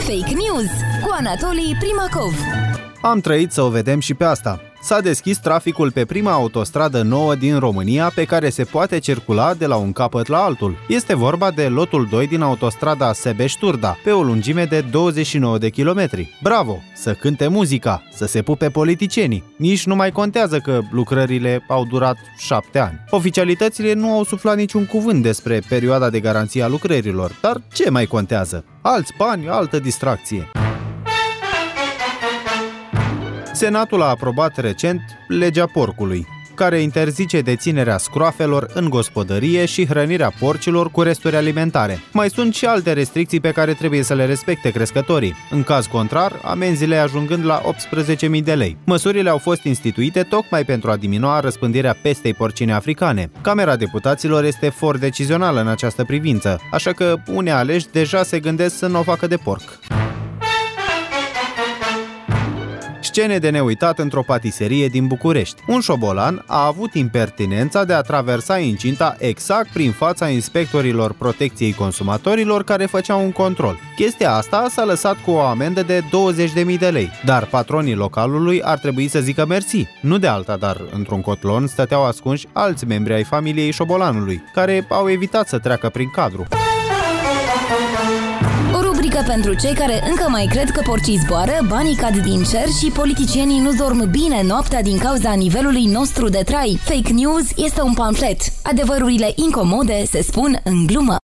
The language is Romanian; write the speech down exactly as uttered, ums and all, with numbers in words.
Fake News cu Anatolii Primacov. Am trăit să o vedem și pe asta. S-a deschis traficul pe prima autostradă nouă din România pe care se poate circula de la un capăt la altul. Este vorba de lotul doi din autostrada Sebeș-Turda, pe o lungime de douăzeci și nouă de kilometri. Bravo! Să cânte muzica, să se pupe politicienii. Nici nu mai contează că lucrările au durat șapte ani. Oficialitățile nu au suflat niciun cuvânt despre perioada de garanție a lucrărilor, dar ce mai contează? Alți bani, altă distracție. Senatul a aprobat recent legea porcului, care interzice deținerea scroafelor în gospodărie și hrănirea porcilor cu resturi alimentare. Mai sunt și alte restricții pe care trebuie să le respecte crescătorii. În caz contrar, amenziile ajungând la optsprezece mii de lei. Măsurile au fost instituite tocmai pentru a diminua răspândirea pestei porcine africane. Camera Deputaților este for decizională în această privință, așa că unii aleși deja se gândesc să nu o facă de porc. Scene de neuitat într-o patiserie din București. Un șobolan a avut impertinența de a traversa incinta exact prin fața inspectorilor protecției consumatorilor care făceau un control. Chestia asta s-a lăsat cu o amendă de douăzeci de mii de lei, dar patronii localului ar trebui să zică mersi. Nu de alta, dar într-un cotlon stăteau ascunși alți membri ai familiei șobolanului, care au evitat să treacă prin cadru. O rubrică pentru cei care încă mai cred că porcii zboară, banii cad din cer și politicienii nu dorm bine noaptea din cauza nivelului nostru de trai. Fake News este un pamflet. Adevărurile incomode se spun în glumă.